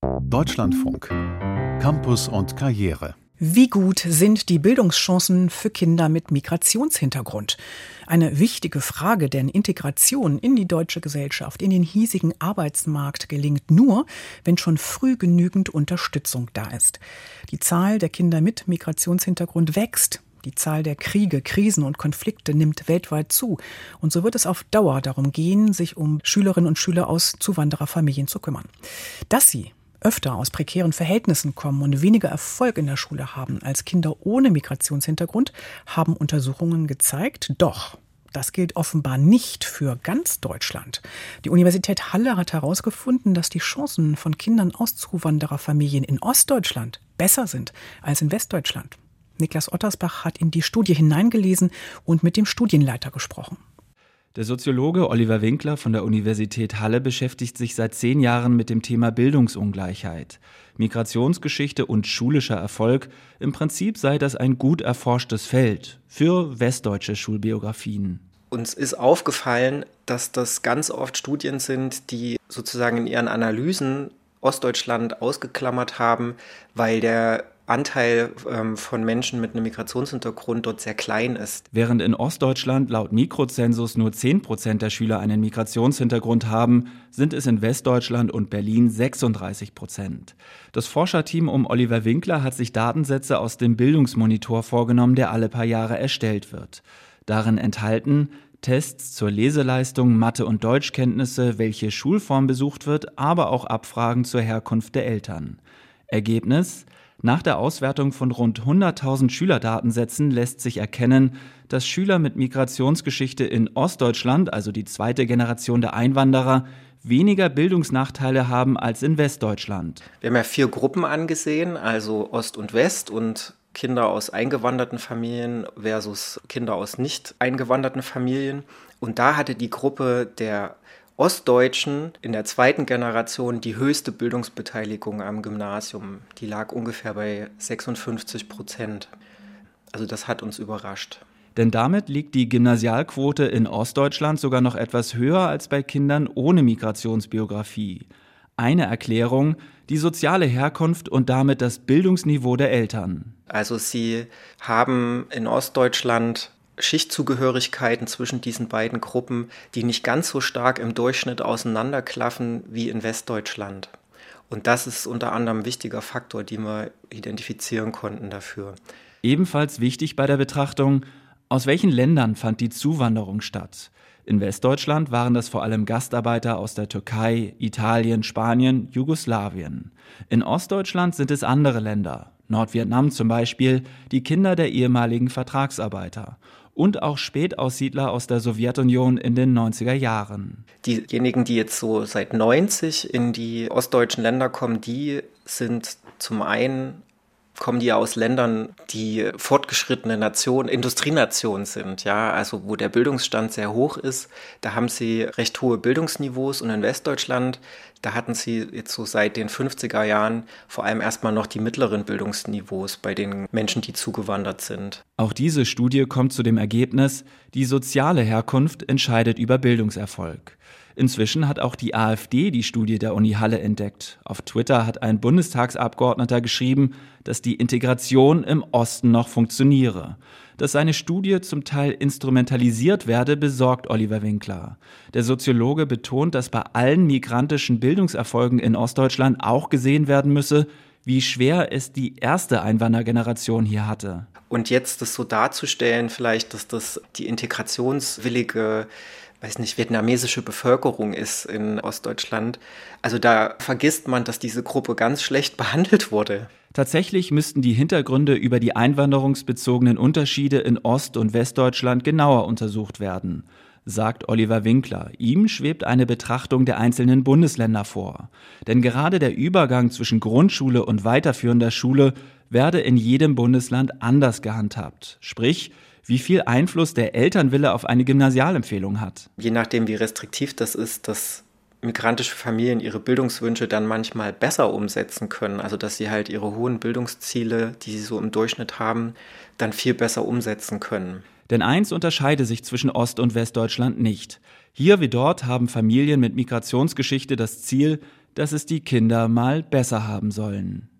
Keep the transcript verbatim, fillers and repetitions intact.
Deutschlandfunk. Campus und Karriere. Wie gut sind die Bildungschancen für Kinder mit Migrationshintergrund? Eine wichtige Frage, denn Integration in die deutsche Gesellschaft, in den hiesigen Arbeitsmarkt gelingt nur, wenn schon früh genügend Unterstützung da ist. Die Zahl der Kinder mit Migrationshintergrund wächst. Die Zahl der Kriege, Krisen und Konflikte nimmt weltweit zu. Und so wird es auf Dauer darum gehen, sich um Schülerinnen und Schüler aus Zuwandererfamilien zu kümmern. Dass sie öfter aus prekären Verhältnissen kommen und weniger Erfolg in der Schule haben als Kinder ohne Migrationshintergrund, haben Untersuchungen gezeigt. Doch das gilt offenbar nicht für ganz Deutschland. Die Universität Halle hat herausgefunden, dass die Chancen von Kindern aus Zuwandererfamilien in Ostdeutschland besser sind als in Westdeutschland. Niklas Ottersbach hat in die Studie hineingelesen und mit dem Studienleiter gesprochen. Der Soziologe Oliver Winkler von der Universität Halle beschäftigt sich seit zehn Jahren mit dem Thema Bildungsungleichheit. Migrationsgeschichte und schulischer Erfolg, im Prinzip sei das ein gut erforschtes Feld für westdeutsche Schulbiografien. Uns ist aufgefallen, dass das ganz oft Studien sind, die sozusagen in ihren Analysen Ostdeutschland ausgeklammert haben, weil der Anteil ähm, von Menschen mit einem Migrationshintergrund dort sehr klein ist. Während in Ostdeutschland laut Mikrozensus nur zehn Prozent der Schüler einen Migrationshintergrund haben, sind es in Westdeutschland und Berlin sechsunddreißig Prozent. Das Forscherteam um Oliver Winkler hat sich Datensätze aus dem Bildungsmonitor vorgenommen, der alle paar Jahre erstellt wird. Darin enthalten Tests zur Leseleistung, Mathe- und Deutschkenntnisse, welche Schulform besucht wird, aber auch Abfragen zur Herkunft der Eltern. Ergebnis: Nach der Auswertung von rund hunderttausend Schülerdatensätzen lässt sich erkennen, dass Schüler mit Migrationsgeschichte in Ostdeutschland, also die zweite Generation der Einwanderer, weniger Bildungsnachteile haben als in Westdeutschland. Wir haben ja vier Gruppen angesehen, also Ost und West und Kinder aus eingewanderten Familien versus Kinder aus nicht eingewanderten Familien. Und da hatte die Gruppe der Ostdeutschen in der zweiten Generation die höchste Bildungsbeteiligung am Gymnasium. Die lag ungefähr bei sechsundfünfzig Prozent. Also das hat uns überrascht. Denn damit liegt die Gymnasialquote in Ostdeutschland sogar noch etwas höher als bei Kindern ohne Migrationsbiografie. Eine Erklärung: die soziale Herkunft und damit das Bildungsniveau der Eltern. Also sie haben in Ostdeutschland Schichtzugehörigkeiten zwischen diesen beiden Gruppen, die nicht ganz so stark im Durchschnitt auseinanderklaffen wie in Westdeutschland. Und das ist unter anderem ein wichtiger Faktor, den wir identifizieren konnten dafür. Ebenfalls wichtig bei der Betrachtung: Aus welchen Ländern fand die Zuwanderung statt? In Westdeutschland waren das vor allem Gastarbeiter aus der Türkei, Italien, Spanien, Jugoslawien. In Ostdeutschland sind es andere Länder, Nordvietnam zum Beispiel, die Kinder der ehemaligen Vertragsarbeiter und auch Spätaussiedler aus der Sowjetunion in den neunziger Jahren. Diejenigen, die jetzt so seit neunzig in die ostdeutschen Länder kommen, die sind zum einen kommen die aus Ländern, die fortgeschrittene Nationen, Industrienationen sind, ja, also wo der Bildungsstand sehr hoch ist. Da haben sie recht hohe Bildungsniveaus und in Westdeutschland, da hatten sie jetzt so seit den fünfziger Jahren vor allem erstmal noch die mittleren Bildungsniveaus bei den Menschen, die zugewandert sind. Auch diese Studie kommt zu dem Ergebnis: die soziale Herkunft entscheidet über Bildungserfolg. Inzwischen hat auch die AfD die Studie der Uni Halle entdeckt. Auf Twitter hat ein Bundestagsabgeordneter geschrieben, dass die Integration im Osten noch funktioniere. Dass seine Studie zum Teil instrumentalisiert werde, besorgt Oliver Winkler. Der Soziologe betont, dass bei allen migrantischen Bildungserfolgen in Ostdeutschland auch gesehen werden müsse, wie schwer es die erste Einwandergeneration hier hatte. Und jetzt das so darzustellen, vielleicht, dass das die integrationswillige weiß nicht, vietnamesische Bevölkerung ist in Ostdeutschland. Also da vergisst man, dass diese Gruppe ganz schlecht behandelt wurde. Tatsächlich müssten die Hintergründe über die einwanderungsbezogenen Unterschiede in Ost- und Westdeutschland genauer untersucht werden, sagt Oliver Winkler. Ihm schwebt eine Betrachtung der einzelnen Bundesländer vor. Denn gerade der Übergang zwischen Grundschule und weiterführender Schule werde in jedem Bundesland anders gehandhabt. Sprich, wie viel Einfluss der Elternwille auf eine Gymnasialempfehlung hat. Je nachdem, wie restriktiv das ist, dass migrantische Familien ihre Bildungswünsche dann manchmal besser umsetzen können. Also dass sie halt ihre hohen Bildungsziele, die sie so im Durchschnitt haben, dann viel besser umsetzen können. Denn eins unterscheide sich zwischen Ost- und Westdeutschland nicht. Hier wie dort haben Familien mit Migrationsgeschichte das Ziel, dass es die Kinder mal besser haben sollen.